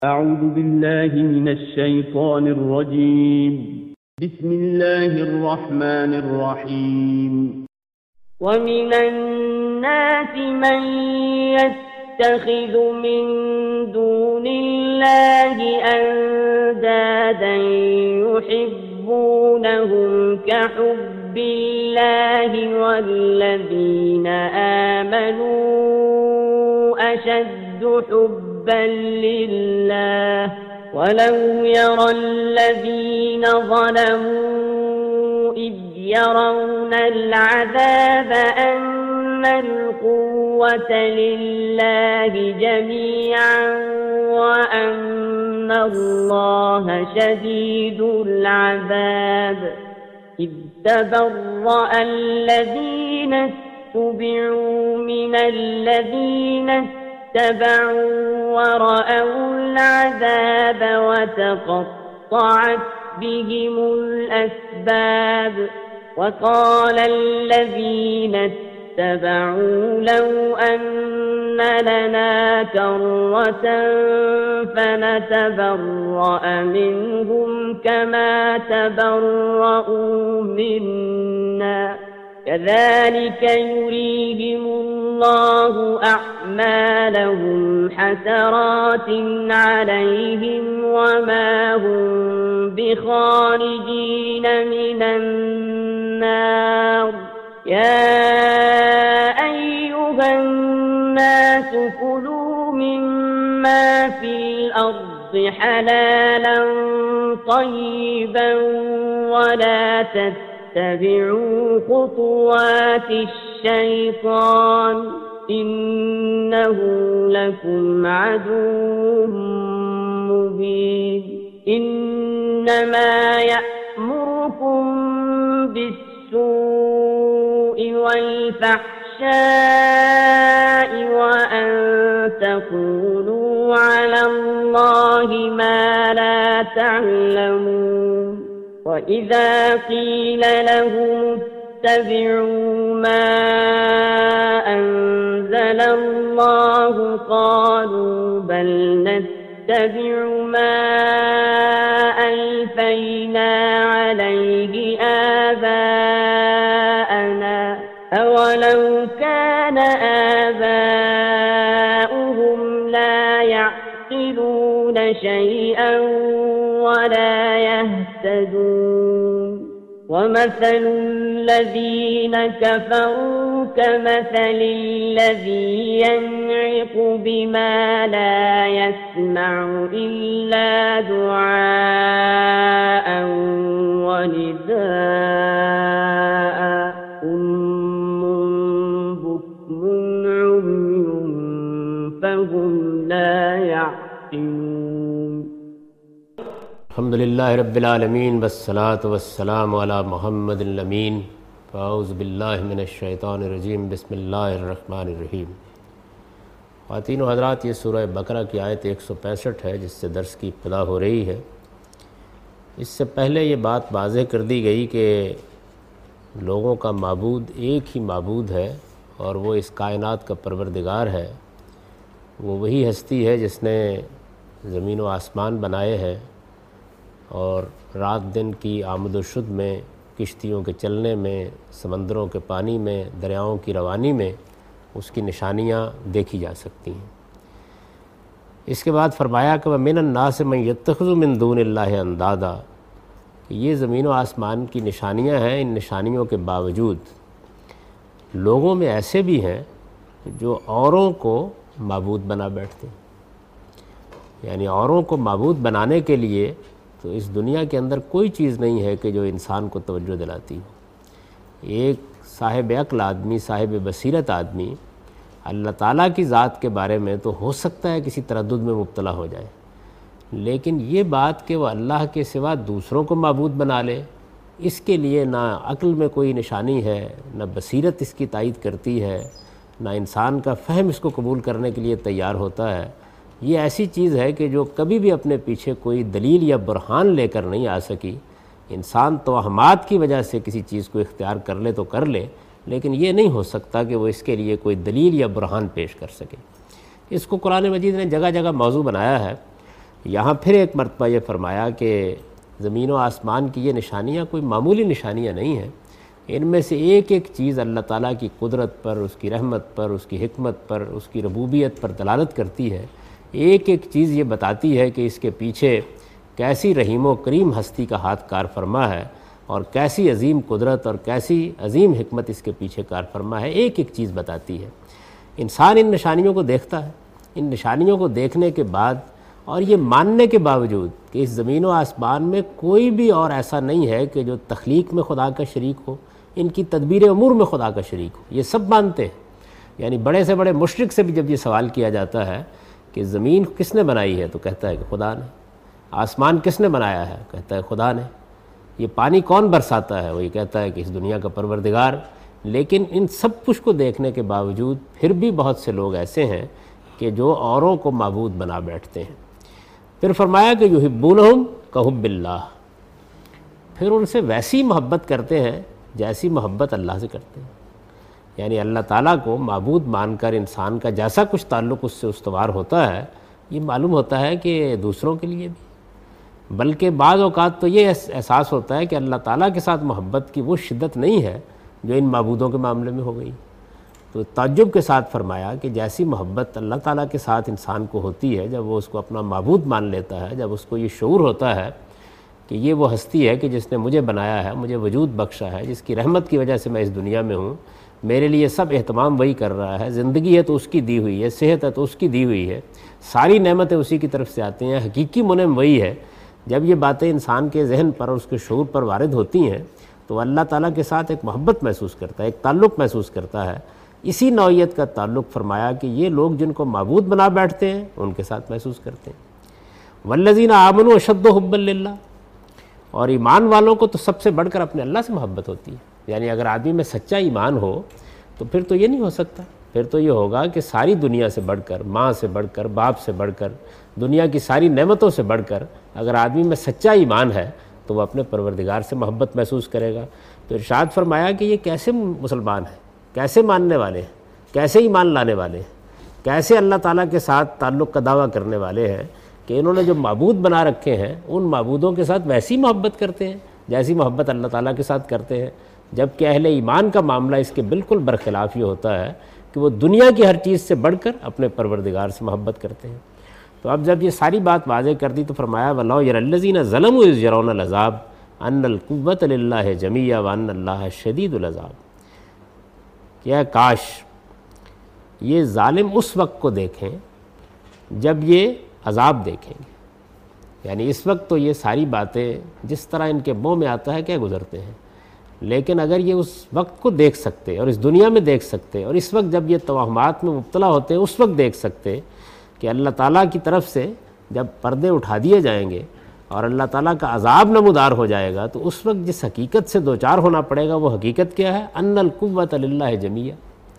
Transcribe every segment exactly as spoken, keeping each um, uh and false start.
أعوذ بالله من الشيطان الرجيم. بسم الله الرحمن الرحيم. ومن الناس من يتخذ من دون الله أندادا يحبونهم كحب الله والذين آمنوا أشد حبا لله ولو يرى الذين ظلموا إذ يرون العذاب أن القوة لله جميعا وأن الله شديد العذاب إذ تبرأ الذين اتبعوا من الذين اتبعوا ورأوا العذاب وتقطعت بهم الأسباب وقال الذين اتبعوا لو أن لنا كرة فنتبرأ منهم كما تبرؤوا منا كذلك يريهم الله أعمالهم حسرات عليهم وما هم بخارجين من النار يا أيها الناس كلوا مما في الأرض حلالا طيبا ولا تتبعوا اتبعوا خطوات الشيطان إنه لكم عدو مبين إنما يأمركم بالسوء والفحشاء وأن تقولوا على الله ما لا تعلمون وإذا قيل لهم اتبعوا ما أنزل الله قالوا بل نتبع ما ألفينا عليه آباءنا أولو كان آباؤهم لا يعقلون شيئا ولا يهتدون ومثل الذين كفروا كمثل الذي ينعق بما لا يسمع إلا دعاء ونداء صم بكم عمي فهم لا يعقلون अल्हम्दुलिल्लाहि रब्बिल आलमीन वस्सलातु वस्सलामु अला मुहम्मदिल अमीन फ़ाऊज़ु बिल्लाहि मिनश शैतानिर रजीम बिस्मिल्लाहिर रहमानिर रहीम। ख़वातीन व हज़रात, ये सूरह बकरा की आयत एक सौ पैंसठ है जिससे दर्स की इब्तिदा हो रही है। इससे पहले ये बात वाज़ेह कर दी गई कि लोगों का माबूद एक ही माबूद है और वो इस कायनात का परवरदिगार है। वो वही हस्ती है जिसने ज़मीन व आसमान बनाए हैं और रात दिन की आमद व शुद में, किश्तियों के चलने में, समंदरों के पानी में, दरियाओं की रवानी में उसकी निशानियाँ देखी जा सकती हैं। इसके बाद फरमाया कि वह मिनन नास मन यत्तखिज़ु मिन दूनिल्लाहि अंदादा, कि ये ज़मीन व आसमान की निशानियाँ हैं। इन निशानियों के बावजूद लोगों में ऐसे भी हैं जो औरों को माबूद बना बैठते हैं। यानी औरों को माबूद बनाने के लिए तो इस दुनिया के अंदर कोई चीज़ नहीं है कि जो इंसान को तवज्जो दिलाती हो। एक साहिब अक्ल आदमी, साहिब बसीरत आदमी अल्लाह ताला की ज़ात के बारे में तो हो सकता है किसी तरद्दुद में मुब्तला हो जाए, लेकिन ये बात कि वह अल्लाह के सिवा दूसरों को माबूद बना ले, इसके लिए ना अक्ल में कोई निशानी है, ना बसीरत इसकी तायीद करती है, ना इंसान का फ़हम इसको कबूल करने के लिए तैयार होता है। ये ऐसी चीज़ है कि जो कभी भी अपने पीछे कोई दलील या बुरहान लेकर नहीं आ सकी। इंसान तोहमात की वजह से किसी चीज़ को इख्तियार कर ले तो कर ले, लेकिन ये नहीं हो सकता कि वो इसके लिए कोई दलील या बुरहान पेश कर सके। इसको कुरान मजीद ने जगह जगह मौजू बनाया है। یہاں پھر ایک مرتبہ یہ فرمایا کہ زمین و آسمان کی یہ نشانیاں کوئی معمولی نشانیاں نہیں ہیں، ان میں سے ایک ایک چیز اللہ تعالیٰ کی قدرت پر، اس کی رحمت پر، اس کی حکمت پر، اس کی ربوبیت پر دلالت کرتی ہے۔ ایک ایک چیز یہ بتاتی ہے کہ اس کے پیچھے کیسی رحیم و کریم ہستی کا ہاتھ کار فرما ہے، اور کیسی عظیم قدرت اور کیسی عظیم حکمت اس کے پیچھے کار فرما ہے، ایک ایک چیز بتاتی ہے۔ انسان ان نشانیوں کو دیکھتا ہے، ان نشانیوں کو دیکھنے کے بعد اور یہ ماننے کے باوجود کہ اس زمین و آسمان میں کوئی بھی اور ایسا نہیں ہے کہ جو تخلیق میں خدا کا شریک ہو، ان کی تدبیر امور میں خدا کا شریک ہو، یہ سب مانتے ہیں۔ یعنی بڑے سے بڑے مشرک سے بھی جب یہ سوال کیا جاتا ہے کہ زمین کس نے بنائی ہے، تو کہتا ہے کہ خدا نے۔ آسمان کس نے بنایا ہے، کہتا ہے خدا نے۔ یہ پانی کون برساتا ہے، وہ یہ کہتا ہے کہ اس دنیا کا پروردگار۔ لیکن ان سب کچھ کو دیکھنے کے باوجود پھر بھی بہت سے لوگ ایسے ہیں کہ جو اوروں کو معبود بنا بیٹھتے ہیں۔ پھر فرمایا کہ یحبونہم کحب اللہ، پھر ان سے ویسی محبت کرتے ہیں جیسی محبت اللہ سے کرتے ہیں۔ یعنی اللہ تعالیٰ کو معبود مان کر انسان کا جیسا کچھ تعلق اس سے استوار ہوتا ہے، یہ معلوم ہوتا ہے کہ دوسروں کے لیے بھی، بلکہ بعض اوقات تو یہ احساس ہوتا ہے کہ اللہ تعالیٰ کے ساتھ محبت کی وہ شدت نہیں ہے جو ان معبودوں کے معاملے میں ہو گئی۔ تو تعجب کے ساتھ فرمایا کہ جیسی محبت اللہ تعالیٰ کے ساتھ انسان کو ہوتی ہے جب وہ اس کو اپنا معبود مان لیتا ہے، جب اس کو یہ شعور ہوتا ہے کہ یہ وہ ہستی ہے کہ جس نے مجھے بنایا ہے، مجھے وجود بخشا ہے، جس کی رحمت کی وجہ سے میں اس دنیا میں ہوں، میرے لیے سب اہتمام وہی کر رہا ہے، زندگی ہے تو اس کی دی ہوئی ہے، صحت ہے تو اس کی دی ہوئی ہے، ساری نعمتیں اسی کی طرف سے آتی ہیں، حقیقی منعم وہی ہے۔ جب یہ باتیں انسان کے ذہن پر اور اس کے شعور پر وارد ہوتی ہیں تو اللہ تعالیٰ کے ساتھ ایک محبت محسوس کرتا ہے، ایک تعلق محسوس کرتا ہے۔ اسی نوعیت کا تعلق فرمایا کہ یہ لوگ جن کو معبود بنا بیٹھتے ہیں ان کے ساتھ محسوس کرتے ہیں۔ والذین آمنوا اشد حبا للہ، اور ایمان والوں کو تو سب سے بڑھ کر اپنے اللہ سے محبت ہوتی ہے۔ یعنی اگر آدمی میں سچا ایمان ہو تو پھر تو یہ نہیں ہو سکتا، پھر تو یہ ہوگا کہ ساری دنیا سے بڑھ کر، ماں سے بڑھ کر، باپ سے بڑھ کر، دنیا کی ساری نعمتوں سے بڑھ کر اگر آدمی میں سچا ایمان ہے تو وہ اپنے پروردگار سے محبت محسوس کرے گا۔ تو ارشاد فرمایا کہ یہ کیسے مسلمان ہیں، کیسے ماننے والے ہیں، کیسے ایمان لانے والے ہیں، کیسے اللہ تعالیٰ کے ساتھ تعلق کا دعویٰ کرنے والے ہیں کہ انہوں نے جو معبود بنا رکھے ہیں ان معبودوں کے ساتھ ویسی محبت کرتے ہیں جیسی محبت اللہ تعالیٰ کے ساتھ کرتے ہیں، جبکہ اہل ایمان کا معاملہ اس کے بالکل برخلاف یہ ہوتا ہے کہ وہ دنیا کی ہر چیز سے بڑھ کر اپنے پروردگار سے محبت کرتے ہیں۔ تو اب جب یہ ساری بات واضح کر دی تو فرمایا وَلَوْ يَرَى الَّذِينَ ظَلَمُوا إِذْ يَرَوْنَ الْعَذَابَ أَنَّ الْقُوَّةَ لِلَّهِ جَمِيعًا وَأَنَّ اللَّهَ شَدِيدُ الْعَذَابِ، کہ کاش یہ ظالم اس وقت کو دیکھیں جب یہ عذاب دیکھیں گے۔ یعنی اس وقت تو یہ ساری باتیں جس طرح ان کے منہ میں آتا ہے کیا گزرتے ہیں، لیکن اگر یہ اس وقت کو دیکھ سکتے اور اس دنیا میں دیکھ سکتے اور اس وقت جب یہ توہمات میں مبتلا ہوتے ہیں اس وقت دیکھ سکتے کہ اللہ تعالیٰ کی طرف سے جب پردے اٹھا دیے جائیں گے اور اللہ تعالیٰ کا عذاب نمودار ہو جائے گا تو اس وقت جس حقیقت سے دوچار ہونا پڑے گا وہ حقیقت کیا ہے، ان القوۃ للہ جمیعا،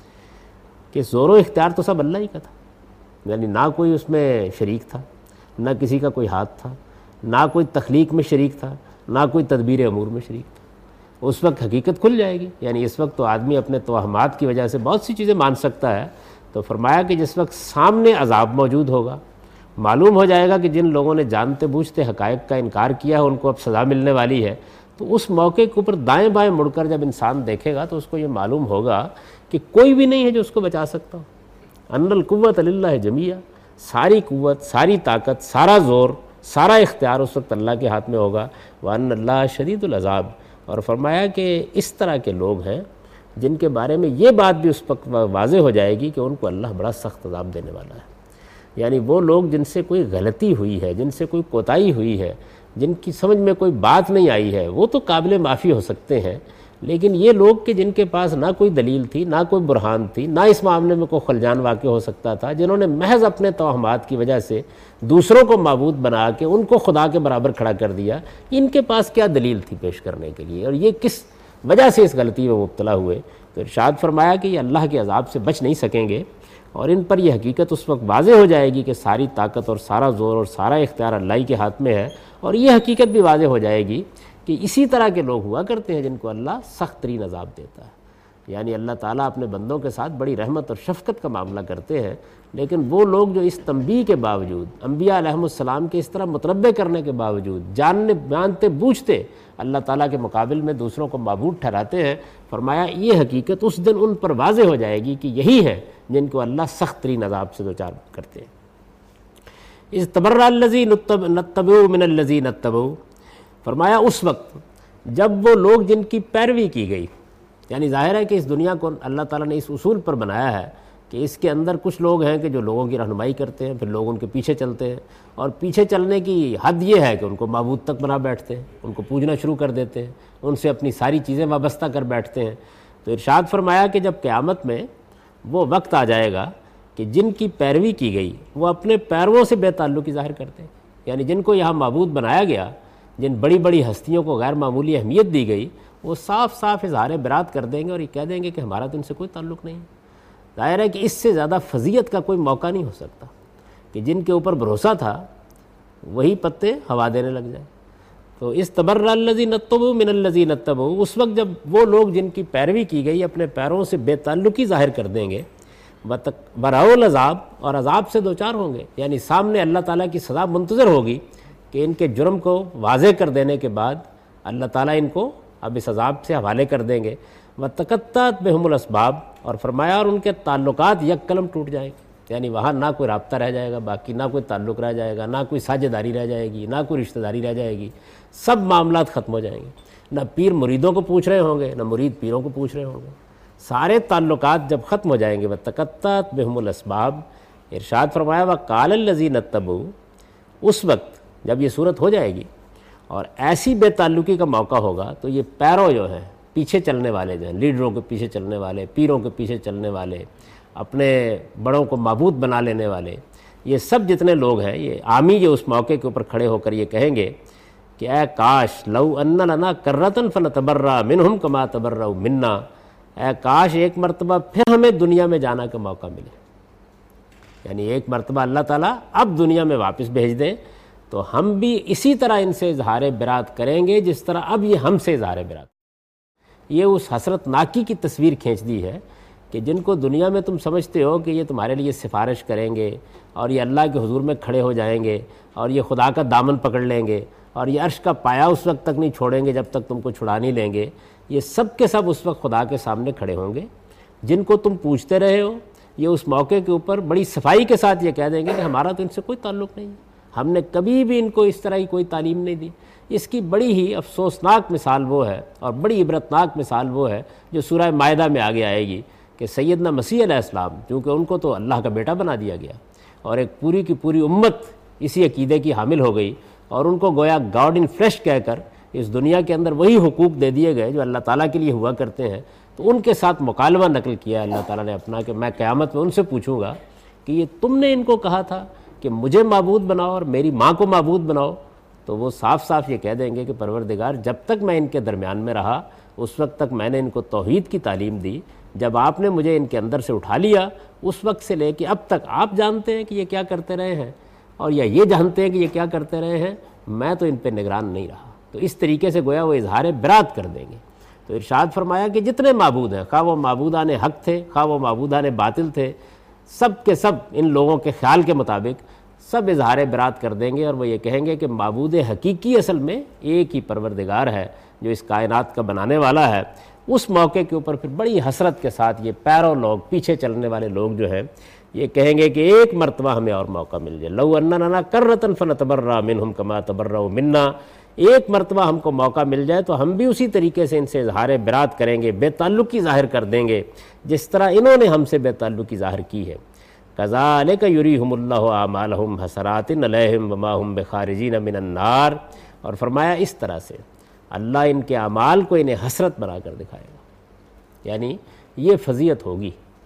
کہ زور و اختیار تو سب اللہ ہی کا تھا۔ یعنی نہ کوئی اس میں شریک تھا، نہ کسی کا کوئی ہاتھ تھا، نہ کوئی تخلیق میں شریک تھا، نہ کوئی تدبیر امور میں شریک تھا۔ اس وقت حقیقت کھل جائے گی۔ یعنی اس وقت تو آدمی اپنے توہمات کی وجہ سے بہت سی چیزیں مان سکتا ہے، تو فرمایا کہ جس وقت سامنے عذاب موجود ہوگا، معلوم ہو جائے گا کہ جن لوگوں نے جانتے بوجھتے حقائق کا انکار کیا ہے ان کو اب سزا ملنے والی ہے، تو اس موقع کے اوپر دائیں بائیں مڑ کر جب انسان دیکھے گا تو اس کو یہ معلوم ہوگا کہ کوئی بھی نہیں ہے جو اس کو بچا سکتا ہو۔ ان القوۃ للہ جمیعا، ساری قوت، ساری طاقت، سارا زور، سارا اختیار اس وقت اللہ کے ہاتھ میں ہوگا۔ وَأَنَّ اللَّهَ شَدِيدُ الْعَذَابِ، اور فرمایا کہ اس طرح کے لوگ ہیں جن کے بارے میں یہ بات بھی اس وقت واضح ہو جائے گی کہ ان کو اللہ بڑا سخت عذاب دینے والا ہے۔ یعنی وہ لوگ جن سے کوئی غلطی ہوئی ہے، جن سے کوئی کوتاہی ہوئی ہے، جن کی سمجھ میں کوئی بات نہیں آئی ہے، وہ تو قابل معافی ہو سکتے ہیں، لیکن یہ لوگ کہ جن کے پاس نہ کوئی دلیل تھی، نہ کوئی برہان تھی، نہ اس معاملے میں کوئی خلجان واقع ہو سکتا تھا، جنہوں نے محض اپنے توہمات کی وجہ سے دوسروں کو معبود بنا کے ان کو خدا کے برابر کھڑا کر دیا، ان کے پاس کیا دلیل تھی پیش کرنے کے لیے، اور یہ کس وجہ سے اس غلطی میں مبتلا ہوئے؟ تو ارشاد فرمایا کہ یہ اللہ کے عذاب سے بچ نہیں سکیں گے، اور ان پر یہ حقیقت اس وقت واضح ہو جائے گی کہ ساری طاقت اور سارا زور اور سارا اختیار اللہ ہی کے ہاتھ میں ہے، اور یہ حقیقت بھی واضح ہو جائے گی کہ اسی طرح کے لوگ ہوا کرتے ہیں جن کو اللہ سخت ترین عذاب دیتا ہے۔ یعنی اللہ تعالیٰ اپنے بندوں کے ساتھ بڑی رحمت اور شفقت کا معاملہ کرتے ہیں، لیکن وہ لوگ جو اس تنبیہ کے باوجود، انبیاء علیہم السلام کے اس طرح متنبع کرنے کے باوجود، جاننے جانتے بوجھتے اللہ تعالیٰ کے مقابل میں دوسروں کو معبود ٹھہراتے ہیں، فرمایا یہ حقیقت اس دن ان پر واضح ہو جائے گی کہ یہی ہے جن کو اللہ سخت ترین عذاب سے دوچار کرتے ہیں۔ اذ تبرأ الذین اتبعوا من الذین اتبعوا، فرمایا اس وقت جب وہ لوگ جن کی پیروی کی گئی، یعنی ظاہر ہے کہ اس دنیا کو اللہ تعالیٰ نے اس اصول پر بنایا ہے کہ اس کے اندر کچھ لوگ ہیں کہ جو لوگوں کی رہنمائی کرتے ہیں، پھر لوگ ان کے پیچھے چلتے ہیں، اور پیچھے چلنے کی حد یہ ہے کہ ان کو معبود تک بنا بیٹھتے ہیں، ان کو پوجنا شروع کر دیتے ہیں، ان سے اپنی ساری چیزیں وابستہ کر بیٹھتے ہیں۔ تو ارشاد فرمایا کہ جب قیامت میں وہ وقت آ جائے گا کہ جن کی پیروی کی گئی وہ اپنے پیرووں سے بے تعلقی ظاہر کرتے ہیں، یعنی جن کو یہاں معبود بنایا گیا، جن بڑی بڑی ہستیوں کو غیر معمولی اہمیت دی گئی، وہ صاف صاف اظہار برات کر دیں گے اور یہ کہہ دیں گے کہ ہمارا تو ان سے کوئی تعلق نہیں ہے۔ ظاہر ہے کہ اس سے زیادہ فضیحت کا کوئی موقع نہیں ہو سکتا کہ جن کے اوپر بھروسہ تھا وہی پتے ہوا دینے لگ جائے۔ تو اس تبرأ الذین اتبعوا من الذین اتبعوا، اس وقت جب وہ لوگ جن کی پیروی کی گئی اپنے پیروں سے بے تعلقی ظاہر کر دیں گے، ورأوا العذاب، اور عذاب سے دوچار ہوں گے، یعنی سامنے اللہ تعالیٰ کی سزا منتظر ہوگی کہ ان کے جرم کو واضح کر دینے کے بعد اللہ تعالیٰ ان کو اب اس عذاب سے حوالے کر دیں گے۔ وَتَقَطَّعَتْ بِهُمُ الْأَسْبَابُ، اور فرمایا اور ان کے تعلقات یک قلم ٹوٹ جائیں گے، یعنی وہاں نہ کوئی رابطہ رہ جائے گا، باقی نہ کوئی تعلق رہ جائے گا، نہ کوئی ساجھیداری رہ جائے گی، نہ کوئی رشتہ داری رہ جائے گی، سب معاملات ختم ہو جائیں گے۔ نہ پیر مریدوں کو پوچھ رہے ہوں گے، نہ مرید پیروں کو پوچھ رہے ہوں گے، سارے تعلقات جب ختم ہو جائیں گے۔ وَتَقَطَّعَتْ بِهُمُ الْأَسْبَابُ، ارشاد فرمایا وَقَالَ الَّذِينَ اتَّبَعُوا، اس وقت جب یہ صورت ہو جائے گی اور ایسی بے تعلقی کا موقع ہوگا تو یہ پیرو جو ہیں، پیچھے چلنے والے جو ہیں، لیڈروں کے پیچھے چلنے والے، پیروں کے پیچھے چلنے والے، اپنے بڑوں کو معبود بنا لینے والے، یہ سب جتنے لوگ ہیں، یہ عامی جو اس موقع کے اوپر کھڑے ہو کر یہ کہیں گے کہ اے کاش لو ان لنا کرۃ فنتبرأ منہم کما تبرؤوا منا، اے کاش ایک مرتبہ پھر ہمیں دنیا میں جانا کا موقع ملے، یعنی ایک مرتبہ اللہ تعالیٰ اب دنیا میں واپس بھیج دیں تو ہم بھی اسی طرح ان سے اظہار برات کریں گے جس طرح اب یہ ہم سے اظہار برات۔ یہ اس حسرت ناکی کی تصویر کھینچ دی ہے کہ جن کو دنیا میں تم سمجھتے ہو کہ یہ تمہارے لیے سفارش کریں گے اور یہ اللہ کے حضور میں کھڑے ہو جائیں گے اور یہ خدا کا دامن پکڑ لیں گے اور یہ عرش کا پایا اس وقت تک نہیں چھوڑیں گے جب تک تم کو چھڑا نہیں لیں گے، یہ سب کے سب اس وقت خدا کے سامنے کھڑے ہوں گے۔ جن کو تم پوچھتے رہے ہو یہ اس موقع کے اوپر بڑی صفائی کے ساتھ یہ کہہ دیں گے کہ ہمارا تو ان سے کوئی تعلق نہیں ہے، ہم نے کبھی بھی ان کو اس طرح کی کوئی تعلیم نہیں دی۔ اس کی بڑی ہی افسوسناک مثال وہ ہے اور بڑی عبرتناک مثال وہ ہے جو سورہ مائدہ میں آگے آئے گی کہ سیدنا مسیح علیہ السلام، چونکہ ان کو تو اللہ کا بیٹا بنا دیا گیا اور ایک پوری کی پوری امت اسی عقیدے کی حامل ہو گئی اور ان کو گویا گاڈ ان فلیش کہہ کر اس دنیا کے اندر وہی حقوق دے دیے گئے جو اللہ تعالیٰ کے لیے ہوا کرتے ہیں، تو ان کے ساتھ مکالمہ نقل کیا اللہ تعالیٰ نے اپنا کہ میں قیامت میں ان سے پوچھوں گا کہ یہ تم نے ان کو کہا تھا کہ مجھے معبود بناؤ اور میری ماں کو معبود بناؤ، تو وہ صاف صاف یہ کہہ دیں گے کہ پروردگار جب تک میں ان کے درمیان میں رہا اس وقت تک میں نے ان کو توحید کی تعلیم دی، جب آپ نے مجھے ان کے اندر سے اٹھا لیا اس وقت سے لے کے اب تک آپ جانتے ہیں کہ یہ کیا کرتے رہے ہیں اور یا یہ جانتے ہیں کہ یہ کیا کرتے رہے ہیں، میں تو ان پہ نگران نہیں رہا۔ تو اس طریقے سے گویا وہ اظہار برات کر دیں گے۔ تو ارشاد فرمایا کہ جتنے معبود ہیں، خواہ وہ معبودان حق تھے خواہ وہ معبودان باطل تھے، سب کے سب ان لوگوں کے خیال کے مطابق سب اظہار برات کر دیں گے اور وہ یہ کہیں گے کہ معبود حقیقی اصل میں ایک ہی پروردگار ہے جو اس کائنات کا بنانے والا ہے۔ اس موقع کے اوپر پھر بڑی حسرت کے ساتھ یہ پیرو لوگ، پیچھے چلنے والے لوگ جو ہیں یہ کہیں گے کہ ایک مرتبہ ہمیں اور موقع مل جائے، لو ان لنا کرۃ فنتبرأ منہم کما تبرؤوا منا، ایک مرتبہ ہم کو موقع مل جائے تو ہم بھی اسی طریقے سے ان سے اظہار برات کریں گے، بے تعلقی ظاہر کر دیں گے جس طرح انہوں نے ہم سے بے تعلقی ظاہر کی ہے۔ کذالک یریہم اللہ اعمالہم حسرات علیہم وما ہم بخارجین من النار، اور فرمایا اس طرح سے اللہ ان کے اعمال کو انہیں حسرت بنا کر دکھائے گا، یعنی یہ فضیحت ہوگی،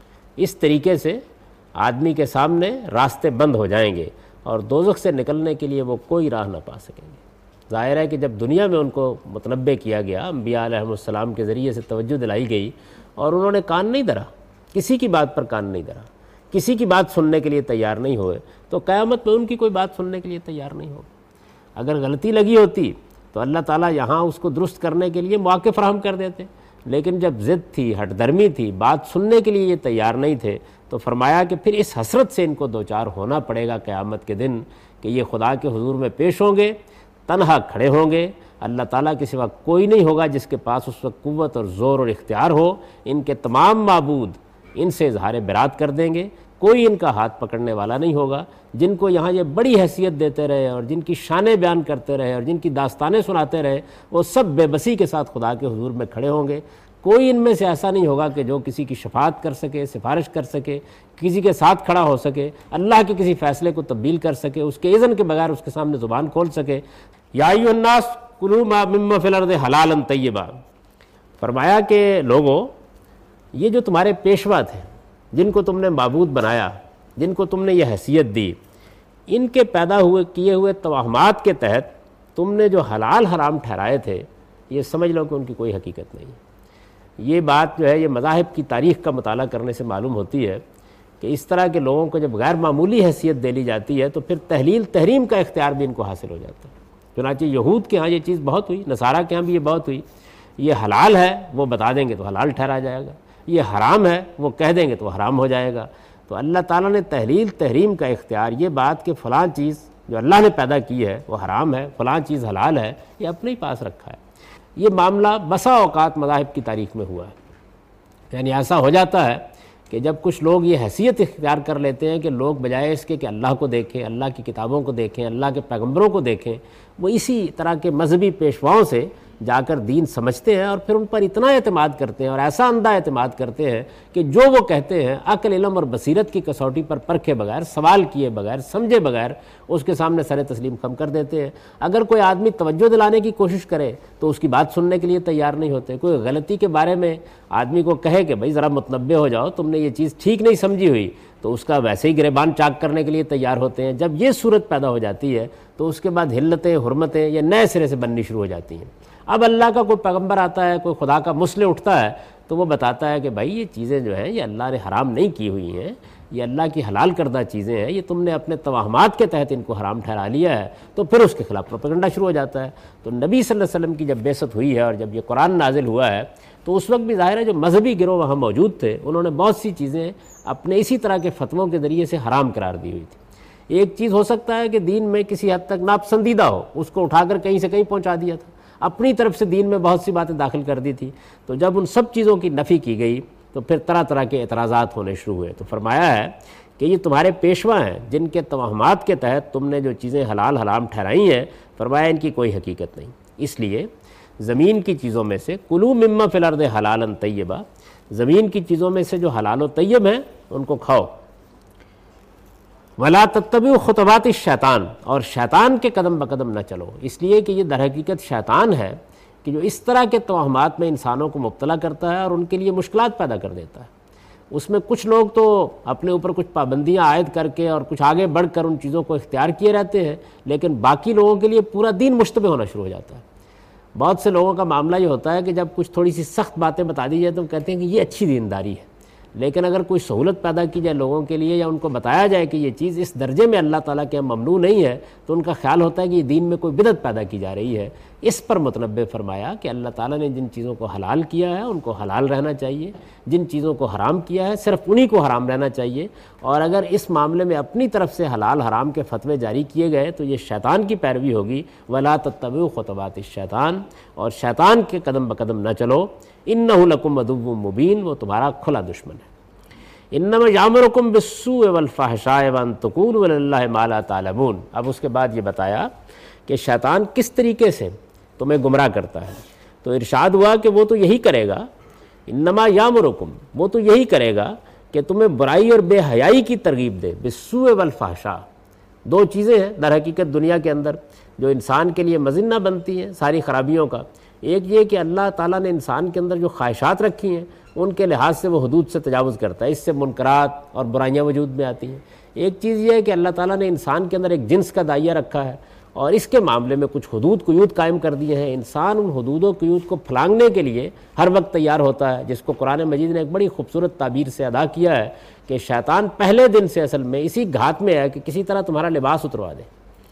اس طریقے سے آدمی کے سامنے راستے بند ہو جائیں گے اور دوزخ سے نکلنے کے لیے وہ کوئی راہ نہ پا سکیں گے۔ ظاہر ہے کہ جب دنیا میں ان کو متنبع کیا گیا، انبیاء علیہم السلام کے ذریعے سے توجہ دلائی گئی اور انہوں نے کان نہیں دھرا، کسی کی بات پر کان نہیں دھرا، کسی کی بات سننے کے لیے تیار نہیں ہوئے، تو قیامت میں ان کی کوئی بات سننے کے لیے تیار نہیں ہوگی۔ اگر غلطی لگی ہوتی تو اللہ تعالیٰ یہاں اس کو درست کرنے کے لیے مواقع فراہم کر دیتے، لیکن جب ضد تھی، ہٹ درمی تھی، بات سننے کے لیے یہ تیار نہیں تھے، تو فرمایا کہ پھر اس حسرت سے ان کو دوچار ہونا پڑے گا قیامت کے دن کہ یہ خدا کے حضور میں پیش ہوں گے، تنہا کھڑے ہوں گے، اللہ تعالیٰ کے سوا کوئی نہیں ہوگا جس کے پاس اس وقت قوت اور زور اور اختیار ہو، ان کے تمام معبود ان سے اظہار برات کر دیں گے، کوئی ان کا ہاتھ پکڑنے والا نہیں ہوگا، جن کو یہاں یہ بڑی حیثیت دیتے رہے اور جن کی شانیں بیان کرتے رہے اور جن کی داستانیں سناتے رہے، وہ سب بے بسی کے ساتھ خدا کے حضور میں کھڑے ہوں گے۔ کوئی ان میں سے ایسا نہیں ہوگا کہ جو کسی کی شفاعت کر سکے، سفارش کر سکے، کسی کے ساتھ کھڑا ہو سکے، اللہ کے کسی فیصلے کو تبدیل کر سکے، اس کے اذن کے بغیر اس کے سامنے زبان کھول سکے۔ یا ایھا الناس کلوا ما مما فی الارض حلالا طیبا، فرمایا کہ لوگوں، یہ جو تمہارے پیشوا تھے جن کو تم نے معبود بنایا، جن کو تم نے یہ حیثیت دی، ان کے پیدا ہوئے کیے ہوئے توہمات کے تحت تم نے جو حلال حرام ٹھہرائے تھے، یہ سمجھ لو کہ ان کی کوئی حقیقت نہیں ہے۔ یہ بات جو ہے یہ مذاہب کی تاریخ کا مطالعہ کرنے سے معلوم ہوتی ہے کہ اس طرح کے لوگوں کو جب غیر معمولی حیثیت دے لی جاتی ہے تو پھر تحلیل تحریم کا اختیار بھی ان کو حاصل ہو جاتا ہے۔ چنانچہ یہود کے ہاں یہ چیز بہت ہوئی، نصارہ کے ہاں بھی یہ بہت ہوئی، یہ حلال ہے وہ بتا دیں گے تو حلال ٹھہرا جائے گا، یہ حرام ہے وہ کہہ دیں گے تو حرام ہو جائے گا۔ تو اللہ تعالیٰ نے تحلیل تحریم کا اختیار، یہ بات کہ فلاں چیز جو اللہ نے پیدا کی ہے وہ حرام ہے، فلاں چیز حلال ہے، یہ اپنے ہی پاس رکھا ہے۔ یہ معاملہ بسا اوقات مذاہب کی تاریخ میں ہوا ہے، یعنی ایسا ہو جاتا ہے کہ جب کچھ لوگ یہ حیثیت اختیار کر لیتے ہیں کہ لوگ بجائے اس کے کہ اللہ کو دیکھیں، اللہ کی کتابوں کو دیکھیں، اللہ کے پیغمبروں کو دیکھیں، وہ اسی طرح کے مذہبی پیشواؤں سے جا کر دین سمجھتے ہیں اور پھر ان پر اتنا اعتماد کرتے ہیں اور ایسا اندھا اعتماد کرتے ہیں کہ جو وہ کہتے ہیں عقل، علم اور بصیرت کی کسوٹی پر پرکھے بغیر، سوال کیے بغیر، سمجھے بغیر اس کے سامنے سر تسلیم خم کر دیتے ہیں۔ اگر کوئی آدمی توجہ دلانے کی کوشش کرے تو اس کی بات سننے کے لیے تیار نہیں ہوتے۔ کوئی غلطی کے بارے میں آدمی کو کہے کہ بھائی ذرا متنبہ ہو جاؤ، تم نے یہ چیز ٹھیک نہیں سمجھی ہوئی، تو اس کا ویسے ہی گریبان چاک کرنے کے لیے تیار ہوتے ہیں۔ جب یہ صورت پیدا ہو جاتی ہے تو اس کے بعد حلتیں، حرمتیں یہ نئے سرے سے بننی شروع ہو جاتی ہیں۔ اب اللہ کا کوئی پیغمبر آتا ہے، کوئی خدا کا مصلح اٹھتا ہے تو وہ بتاتا ہے کہ بھائی یہ چیزیں جو ہیں یہ اللہ نے حرام نہیں کی ہوئی ہیں، یہ اللہ کی حلال کردہ چیزیں ہیں، یہ تم نے اپنے توہمات کے تحت ان کو حرام ٹھہرا لیا ہے، تو پھر اس کے خلاف پروپیگنڈا شروع ہو جاتا ہے۔ تو نبی صلی اللہ علیہ وسلم کی جب بعثت ہوئی ہے اور جب یہ قرآن نازل ہوا ہے تو اس وقت بھی ظاہر ہے جو مذہبی گروہ وہاں موجود تھے انہوں نے بہت سی چیزیں اپنے اسی طرح کے فتووں کے ذریعے سے حرام قرار دی ہوئی تھی۔ ایک چیز ہو سکتا ہے کہ دین میں کسی حد تک ناپسندیدہ ہو، اس کو اٹھا کر کہیں سے کہیں پہنچا دیا تھا، اپنی طرف سے دین میں بہت سی باتیں داخل کر دی تھی۔ تو جب ان سب چیزوں کی نفی کی گئی تو پھر طرح طرح کے اعتراضات ہونے شروع ہوئے۔ تو فرمایا ہے کہ یہ تمہارے پیشوا ہیں جن کے توہمات کے تحت تم نے جو چیزیں حلال حرام ٹھہرائی ہیں، فرمایا ان کی کوئی حقیقت نہیں۔ اس لیے زمین کی چیزوں میں سے کلوا مما فی الارض حلالا طیبا، زمین کی چیزوں میں سے جو حلال و طیب ہیں ان کو کھاؤ۔ ولا تتبعوا خطوات الشیطان، اور شیطان کے قدم بقدم نہ چلو، اس لیے کہ یہ در حقیقت شیطان ہے کہ جو اس طرح کے توہمات میں انسانوں کو مبتلا کرتا ہے اور ان کے لیے مشکلات پیدا کر دیتا ہے۔ اس میں کچھ لوگ تو اپنے اوپر کچھ پابندیاں عائد کر کے اور کچھ آگے بڑھ کر ان چیزوں کو اختیار کیے رہتے ہیں، لیکن باقی لوگوں کے لیے پورا دین مشتبہ ہونا شروع ہو جاتا ہے۔ بہت سے لوگوں کا معاملہ یہ ہوتا ہے کہ جب کچھ تھوڑی سی سخت باتیں بتا دی جائے تو کہتے ہیں کہ یہ اچھی دینداری ہے، لیکن اگر کوئی سہولت پیدا کی جائے لوگوں کے لیے یا ان کو بتایا جائے کہ یہ چیز اس درجے میں اللہ تعالیٰ کے ممنوع نہیں ہے تو ان کا خیال ہوتا ہے کہ یہ دین میں کوئی بدعت پیدا کی جا رہی ہے۔ اس پر متنبہ فرمایا کہ اللہ تعالیٰ نے جن چیزوں کو حلال کیا ہے ان کو حلال رہنا چاہیے، جن چیزوں کو حرام کیا ہے صرف انہی کو حرام رہنا چاہیے، اور اگر اس معاملے میں اپنی طرف سے حلال حرام کے فتوے جاری کیے گئے تو یہ شیطان کی پیروی ہوگی۔ ولا تتبعوا خطوات الشیطان، اور شیطان کے قدم بقدم نہ چلو، انہ لکم عدو مبین، وہ تمہارا کھلا دشمن ہے۔ انما یامرکم بالسوء والفحشاء وان تقولوا علی اللہ ما لا تعلمون۔ اب اس کے بعد یہ بتایا کہ شیطان کس طریقے سے تمہیں گمراہ کرتا ہے، تو ارشاد ہوا کہ وہ تو یہی کرے گا، انما یامرکم، وہ تو یہی کرے گا کہ تمہیں برائی اور بے حیائی کی ترغیب دے، بالسوء والفحشاء۔ دو چیزیں ہیں در حقیقت دنیا کے اندر جو انسان کے لیے مظنہ بنتی ہیں ساری خرابیوں کا۔ ایک یہ کہ اللہ تعالیٰ نے انسان کے اندر جو خواہشات رکھی ہیں ان کے لحاظ سے وہ حدود سے تجاوز کرتا ہے، اس سے منکرات اور برائیاں وجود میں آتی ہیں۔ ایک چیز یہ ہے کہ اللہ تعالیٰ نے انسان کے اندر ایک جنس کا دائیہ رکھا ہے اور اس کے معاملے میں کچھ حدود قیود قائم کر دیے ہیں۔ انسان ان حدود و قیود کو پھلانگنے کے لیے ہر وقت تیار ہوتا ہے، جس کو قرآن مجید نے ایک بڑی خوبصورت تعبیر سے ادا کیا ہے کہ شیطان پہلے دن سے اصل میں اسی گھات میں ہے کہ کسی طرح تمہارا لباس اتروا دے۔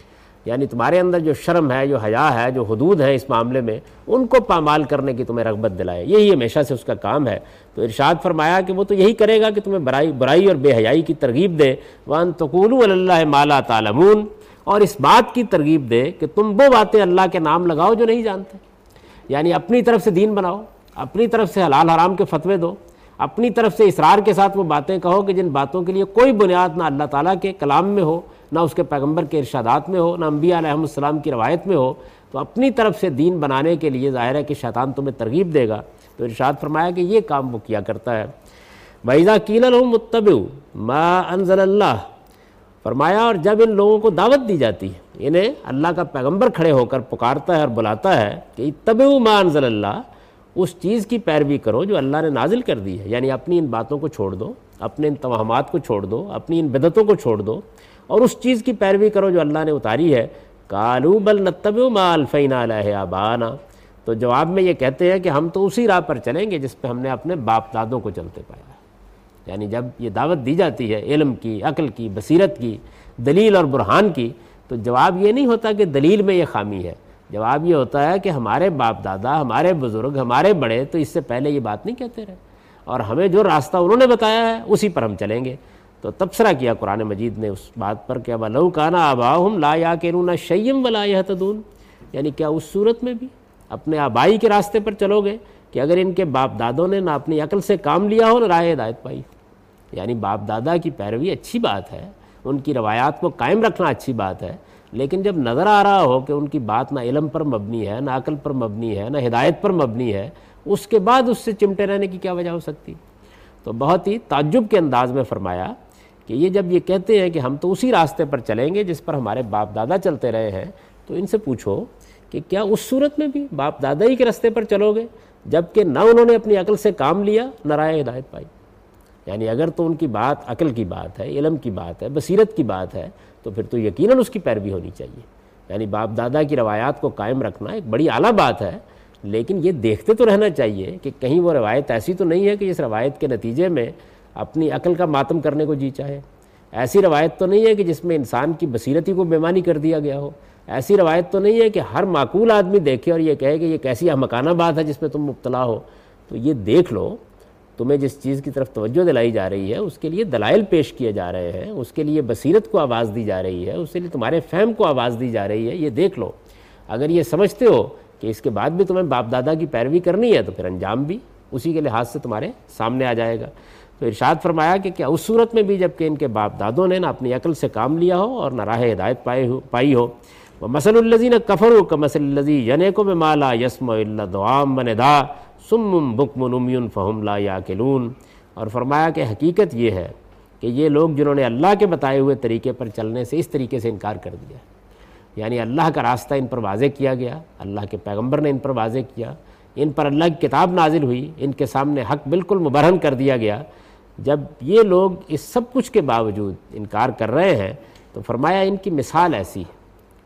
یعنی تمہارے اندر جو شرم ہے، جو حیا ہے، جو حدود ہیں اس معاملے میں، ان کو پامال کرنے کی تمہیں رغبت دلائے، یہی ہمیشہ سے اس کا کام ہے۔ تو ارشاد فرمایا کہ وہ تو یہی کرے گا کہ تمہیں برائی برائی اور بے حیائی کی ترغیب دے، وَأَن تَقُولُوا عَلَى اللَّهِ مَا لَا تَعْلَمُونَ، اور اس بات کی ترغیب دے کہ تم وہ باتیں اللہ کے نام لگاؤ جو نہیں جانتے، یعنی اپنی طرف سے دین بناؤ، اپنی طرف سے حلال حرام کے فتوے دو، اپنی طرف سے اصرار کے ساتھ وہ باتیں کہو کہ جن باتوں کے لیے کوئی بنیاد نہ اللہ تعالیٰ کے کلام میں ہو، نہ اس کے پیغمبر کے ارشادات میں ہو، نہ انبیاء علیہ السلام کی روایت میں ہو۔ تو اپنی طرف سے دین بنانے کے لیے ظاہر ہے کہ شیطان تمہیں ترغیب دے گا۔ تو ارشاد فرمایا کہ یہ کام وہ کیا کرتا ہے۔ وَإِذَا قِيلَ لَهُمُ اتَّبِعُوا مَا أَنزَلَ اللَّهُ، فرمایا اور جب ان لوگوں کو دعوت دی جاتی ہے، انہیں اللہ کا پیغمبر کھڑے ہو کر پکارتا ہے اور بلاتا ہے کہ اتبعوا ما انزل اللہ، اس چیز کی پیروی کرو جو اللہ نے نازل کر دی ہے، یعنی اپنی ان باتوں کو چھوڑ دو، اپنے ان توہمات کو چھوڑ دو، اپنی ان بدعتوں کو چھوڑ دو اور اس چیز کی پیروی کرو جو اللہ نے اتاری ہے۔ قالوا بل نتبع ما الفینا علیہ آباءنا، تو جواب میں یہ کہتے ہیں کہ ہم تو اسی راہ پر چلیں گے جس پہ ہم نے اپنے باپ دادوں کو چلتے پایا۔ یعنی جب یہ دعوت دی جاتی ہے علم کی، عقل کی، بصیرت کی، دلیل اور برہان کی، تو جواب یہ نہیں ہوتا کہ دلیل میں یہ خامی ہے، جواب یہ ہوتا ہے کہ ہمارے باپ دادا، ہمارے بزرگ، ہمارے بڑے تو اس سے پہلے یہ بات نہیں کہتے رہے، اور ہمیں جو راستہ انہوں نے بتایا ہے اسی پر ہم چلیں گے۔ تو تبصرہ کیا قرآن مجید نے اس بات پر کہ وَلَوْ كَانَ آبَاؤُهُمْ لَا يَعْقِلُونَ شَيْئًا وَلَا يَهْتَدُونَ، یعنی کیا اس صورت میں بھی اپنے آبائی کے راستے پر چلو گے کہ اگر ان کے باپ دادوں نے نہ اپنی عقل سے کام لیا ہو نہ راہ ہدایت پائی۔ یعنی باپ دادا کی پیروی اچھی بات ہے، ان کی روایات کو قائم رکھنا اچھی بات ہے، لیکن جب نظر آ رہا ہو کہ ان کی بات نہ علم پر مبنی ہے، نہ عقل پر مبنی ہے، نہ ہدایت پر مبنی ہے، اس کے بعد اس سے چمٹے رہنے کی کیا وجہ ہو سکتی؟ تو بہت ہی تعجب کے انداز میں فرمایا کہ یہ جب یہ کہتے ہیں کہ ہم تو اسی راستے پر چلیں گے جس پر ہمارے باپ دادا چلتے رہے ہیں، تو ان سے پوچھو کہ کیا اس صورت میں بھی باپ دادا ہی کے راستے پر چلو گے جبکہ نہ انہوں نے اپنی عقل سے کام لیا نہ راہ ہدایت پائی؟ یعنی اگر تو ان کی بات عقل کی بات ہے، علم کی بات ہے، بصیرت کی بات ہے، تو پھر تو یقیناً اس کی پیروی ہونی چاہیے۔ یعنی باپ دادا کی روایات کو قائم رکھنا ایک بڑی اعلیٰ بات ہے، لیکن یہ دیکھتے تو رہنا چاہیے کہ کہیں وہ روایت ایسی تو نہیں ہے کہ اس روایت کے نتیجے میں اپنی عقل کا ماتم کرنے کو جی چاہے، ایسی روایت تو نہیں ہے کہ جس میں انسان کی بصیرتی کو بے معنی کر دیا گیا ہو، ایسی روایت تو نہیں ہے کہ ہر معقول آدمی دیکھے اور یہ کہے کہ یہ کیسی احمقانہ بات ہے جس میں تم مبتلا ہو۔ تو یہ دیکھ لو، تمہیں جس چیز کی طرف توجہ دلائی جا رہی ہے اس کے لیے دلائل پیش کیے جا رہے ہیں، اس کے لیے بصیرت کو آواز دی جا رہی ہے، اس کے لیے تمہارے فہم کو آواز دی جا رہی ہے، یہ دیکھ لو۔ اگر یہ سمجھتے ہو کہ اس کے بعد بھی تمہیں باپ دادا کی پیروی کرنی ہے تو پھر انجام بھی اسی کے لحاظ سے تمہارے سامنے آ جائے گا۔ تو ارشاد فرمایا کہ کیا اس صورت میں بھی جب کہ ان کے باپ دادوں نے نہ اپنی عقل سے کام لیا ہو اور نہ راہ ہدایت پائی ہو پائی ہو وَمَثَلُ الَّذِينَ كَفَرُوا كَمَثَلِ الَّذِي يَنْعِقُ بِمَا لَا يَسْمَعُ إِلَّا دُعَاءً وَنِدَاءً صُمٌّ بُكْمٌ عُمْيٌ فَهُمْ لَا يَعْقِلُونَ، اور فرمایا کہ حقیقت یہ ہے کہ یہ لوگ جنہوں نے اللہ کے بتائے ہوئے طریقے پر چلنے سے اس طریقے سے انکار کر دیا، یعنی اللہ کا راستہ ان پر واضح کیا گیا، اللہ کے پیغمبر نے ان پر واضح کیا، ان پر اللہ کی کتاب نازل ہوئی، ان کے سامنے حق بالکل مبرہن کر دیا گیا، جب یہ لوگ اس سب کچھ کے باوجود انکار کر رہے ہیں تو فرمایا ان کی مثال ایسی ہے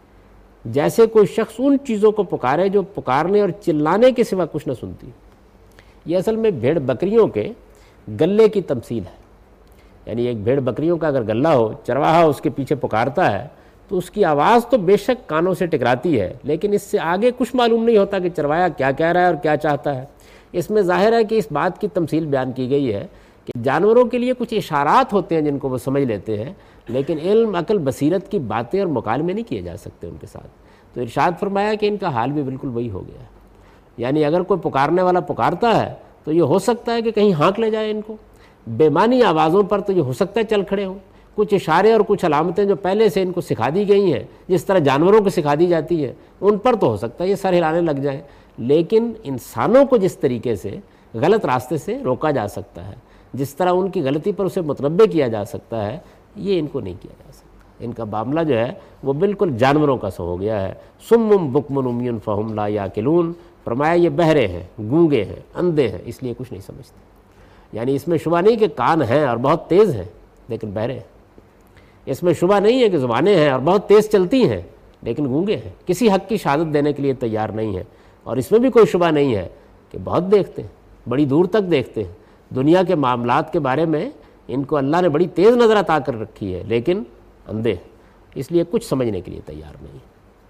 جیسے کوئی شخص ان چیزوں کو پکارے جو پکارنے اور چلانے کے سوا کچھ نہ سنتی۔ یہ اصل میں بھیڑ بکریوں کے گلے کی تمثیل ہے، یعنی ایک بھیڑ بکریوں کا اگر گلہ ہو، چرواہا اس کے پیچھے پکارتا ہے تو اس کی آواز تو بے شک کانوں سے ٹکراتی ہے، لیکن اس سے آگے کچھ معلوم نہیں ہوتا کہ چرواہا کیا کہہ رہا ہے اور کیا چاہتا ہے۔ اس میں ظاہر ہے کہ اس بات کی تمثیل بیان کی گئی ہے کہ جانوروں کے لیے کچھ اشارات ہوتے ہیں جن کو وہ سمجھ لیتے ہیں، لیکن علم، عقل، بصیرت کی باتیں اور مکالمے نہیں کیے جا سکتے ان کے ساتھ۔ تو ارشاد فرمایا کہ ان کا حال بھی بالکل وہی ہو گیا ہے، یعنی اگر کوئی پکارنے والا پکارتا ہے تو یہ ہو سکتا ہے کہ کہیں ہانک لے جائے ان کو، بے معنی آوازوں پر تو یہ ہو سکتا ہے چل کھڑے ہوں، کچھ اشارے اور کچھ علامتیں جو پہلے سے ان کو سکھا دی گئی ہیں جس طرح جانوروں کو سکھا دی جاتی ہے ان پر تو ہو سکتا ہے یہ سر ہلانے لگ جائیں، لیکن انسانوں کو جس طریقے سے غلط راستے سے روکا جا سکتا ہے، جس طرح ان کی غلطی پر اسے متنبع کیا جا سکتا ہے، یہ ان کو نہیں کیا جا سکتا۔ ان کا معاملہ جو ہے وہ بالکل جانوروں کا سا ہو گیا ہے۔ سم بکم عمی فہم لا یعقلون، فرمایا یہ بہرے ہیں، گونگے ہیں، اندھے ہیں، اس لیے کچھ نہیں سمجھتے۔ یعنی اس میں شبہ نہیں کہ کان ہیں اور بہت تیز ہیں لیکن بہرے ہیں، اس میں شبہ نہیں ہے کہ زبانیں ہیں اور بہت تیز چلتی ہیں لیکن گونگے ہیں، کسی حق کی شہادت دینے کے لیے تیار نہیں ہیں، اور اس میں بھی کوئی شبہ نہیں ہے کہ بہت دیکھتے ہیں، بڑی دور تک دیکھتے ہیں، دنیا کے معاملات کے بارے میں ان کو اللہ نے بڑی تیز نظر عطا کر رکھی ہے لیکن اندھے۔ اس لیے کچھ سمجھنے کے لیے تیار نہیں۔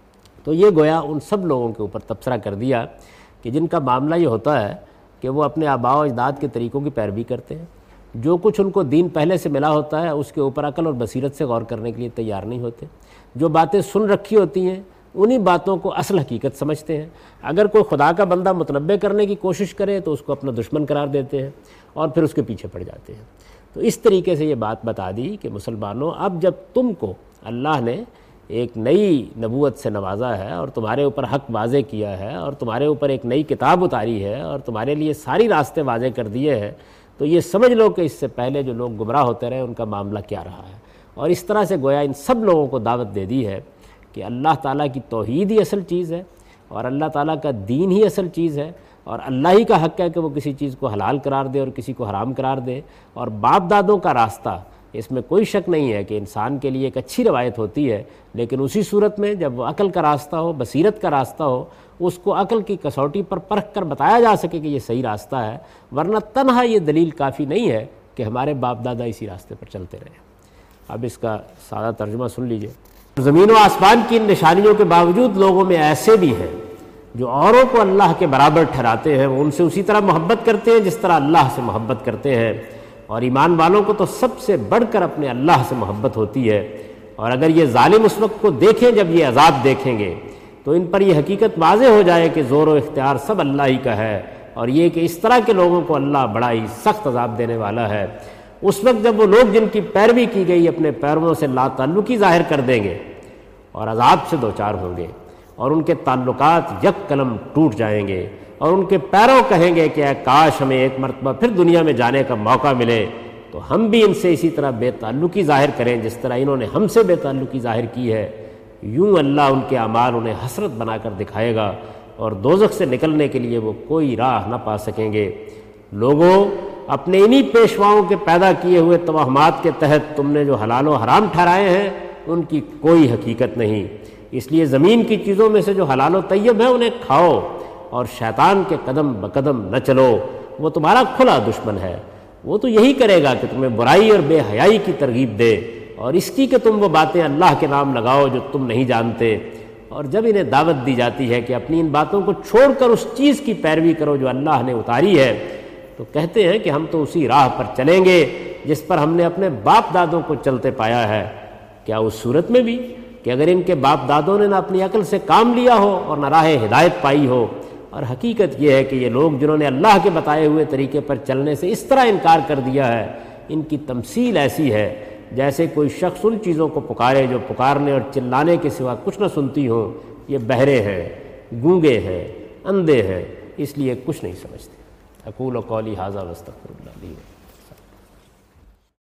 تو یہ گویا ان سب لوگوں کے اوپر تبصرہ کر دیا کہ جن کا معاملہ یہ ہوتا ہے کہ وہ اپنے آباء و اجداد کے طریقوں کی پیروی کرتے ہیں، جو کچھ ان کو دین پہلے سے ملا ہوتا ہے اس کے اوپر عقل اور بصیرت سے غور کرنے کے لیے تیار نہیں ہوتے، جو باتیں سن رکھی ہوتی ہیں انہی باتوں کو اصل حقیقت سمجھتے ہیں۔ اگر کوئی خدا کا بندہ متنبع کرنے کی کوشش کرے تو اس کو اپنا دشمن قرار دیتے ہیں اور پھر اس کے پیچھے پڑ جاتے ہیں۔ تو اس طریقے سے یہ بات بتا دی کہ مسلمانوں، اب جب تم کو اللہ نے ایک نئی نبوت سے نوازا ہے اور تمہارے اوپر حق واضح کیا ہے اور تمہارے اوپر ایک نئی کتاب اتاری ہے اور تمہارے لیے ساری راستے واضح کر دیے ہیں، تو یہ سمجھ لو کہ اس سے پہلے جو لوگ گمراہ ہوتے رہے ان کا معاملہ کیا رہا ہے۔ اور اس طرح سے گویا ان سب لوگوں کو دعوت دے دی ہے کہ اللہ تعالیٰ کی توحید ہی اصل چیز ہے اور اللہ تعالیٰ کا دین ہی اصل چیز ہے، اور اللہ ہی کا حق ہے کہ وہ کسی چیز کو حلال قرار دے اور کسی کو حرام قرار دے۔ اور باپ دادوں کا راستہ، اس میں کوئی شک نہیں ہے کہ انسان کے لیے ایک اچھی روایت ہوتی ہے، لیکن اسی صورت میں جب وہ عقل کا راستہ ہو، بصیرت کا راستہ ہو، اس کو عقل کی کسوٹی پر پرکھ کر بتایا جا سکے کہ یہ صحیح راستہ ہے، ورنہ تنہا یہ دلیل کافی نہیں ہے کہ ہمارے باپ دادا اسی راستے پر چلتے رہے۔ اب اس کا سادہ ترجمہ سن لیجئے۔ زمین و آسمان کی ان نشانیوں کے باوجود لوگوں میں ایسے بھی ہیں جو اوروں کو اللہ کے برابر ٹھہراتے ہیں، وہ ان سے اسی طرح محبت کرتے ہیں جس طرح اللہ سے محبت کرتے ہیں، اور ایمان والوں کو تو سب سے بڑھ کر اپنے اللہ سے محبت ہوتی ہے۔ اور اگر یہ ظالم اس وقت کو دیکھیں جب یہ عذاب دیکھیں گے تو ان پر یہ حقیقت واضح ہو جائے کہ زور و اختیار سب اللہ ہی کا ہے، اور یہ کہ اس طرح کے لوگوں کو اللہ بڑا ہی سخت عذاب دینے والا ہے۔ اس وقت جب وہ لوگ جن کی پیروی کی گئی اپنے پیرووں سے لا تعلقی ظاہر کر دیں گے اور عذاب سے دوچار ہوں گے، اور ان کے تعلقات یک قلم ٹوٹ جائیں گے، اور ان کے پیروں کہیں گے کہ اے کاش ہمیں ایک مرتبہ پھر دنیا میں جانے کا موقع ملے تو ہم بھی ان سے اسی طرح بے تعلقی ظاہر کریں جس طرح انہوں نے ہم سے بے تعلقی ظاہر کی ہے۔ یوں اللہ ان کے اعمال انہیں حسرت بنا کر دکھائے گا، اور دوزخ سے نکلنے کے لیے وہ کوئی راہ نہ پا سکیں گے۔ لوگوں، اپنے انہی پیشواؤں کے پیدا کیے ہوئے توہمات کے تحت تم نے جو حلال و حرام ٹھہرائے ہیں ان کی کوئی حقیقت نہیں، اس لیے زمین کی چیزوں میں سے جو حلال و طیب ہے انہیں کھاؤ، اور شیطان کے قدم بقدم نہ چلو، وہ تمہارا کھلا دشمن ہے۔ وہ تو یہی کرے گا کہ تمہیں برائی اور بے حیائی کی ترغیب دے، اور اس کی کہ تم وہ باتیں اللہ کے نام لگاؤ جو تم نہیں جانتے۔ اور جب انہیں دعوت دی جاتی ہے کہ اپنی ان باتوں کو چھوڑ کر اس چیز کی پیروی کرو جو اللہ نے اتاری ہے، تو کہتے ہیں کہ ہم تو اسی راہ پر چلیں گے جس پر ہم نے اپنے باپ دادوں کو چلتے پایا ہے۔ کیا اس صورت میں بھی کہ اگر ان کے باپ دادوں نے نہ اپنی عقل سے کام لیا ہو اور نہ راہ ہدایت پائی ہو؟ اور حقیقت یہ ہے کہ یہ لوگ جنہوں نے اللہ کے بتائے ہوئے طریقے پر چلنے سے اس طرح انکار کر دیا ہے، ان کی تمثیل ایسی ہے جیسے کوئی شخص ان چیزوں کو پکارے جو پکارنے اور چلانے کے سوا کچھ نہ سنتی ہوں۔ یہ بہرے ہیں، گونگے ہیں، اندھے ہیں، اس لیے کچھ نہیں سمجھتے۔ اقول قولی ھذا واستغفر اللہ لی۔